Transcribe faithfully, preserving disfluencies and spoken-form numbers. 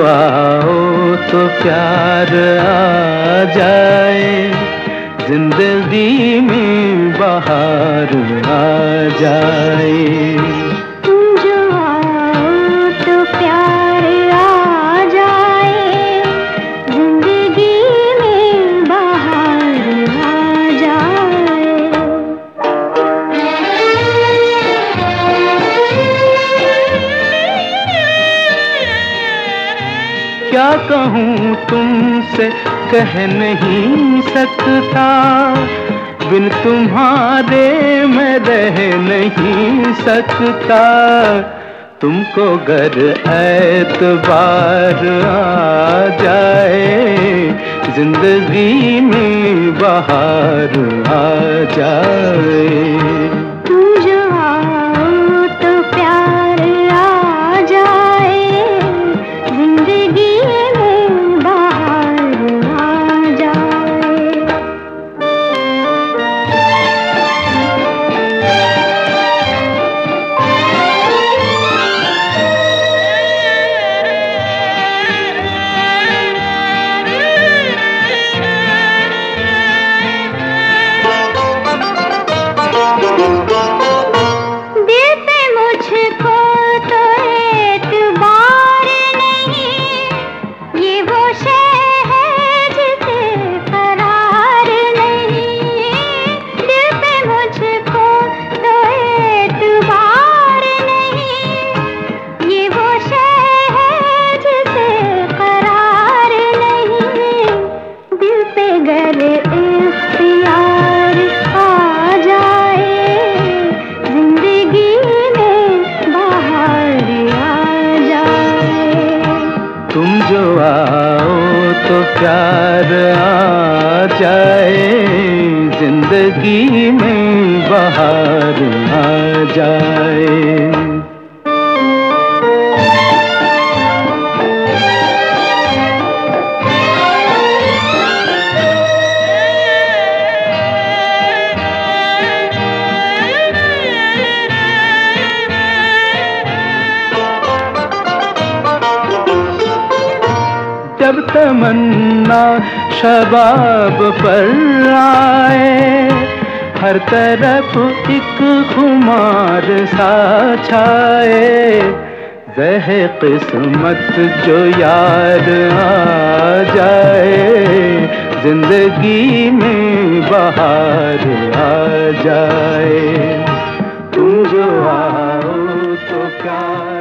आओ तो प्यार आ जाए, जिंदगी में बहार आ जाए। तुम जो आओ तो प्यार आ जाए, जिंदगी में बहार आ जाए। क्या कहूँ तुमसे कह नहीं सकता, बिन तुम्हारे मैं रह नहीं सकता। तुमको गर ऐतबार आ जाए, जिंदगी में बहार आ जाए। तुम जो आओ तो प्यार आ जाए, जिंदगी में बहार आ जाए। तुम जो आओ तो प्यार आ जाए, जिंदगी में बहार आ जाए। जब तमन्ना शबाब पर आए, हर तरफ एक खुमार सा छाए। वह किस्मत जो यार आ जाए, जिंदगी में बहार आ जाए। तुम जो आओ तो प्यार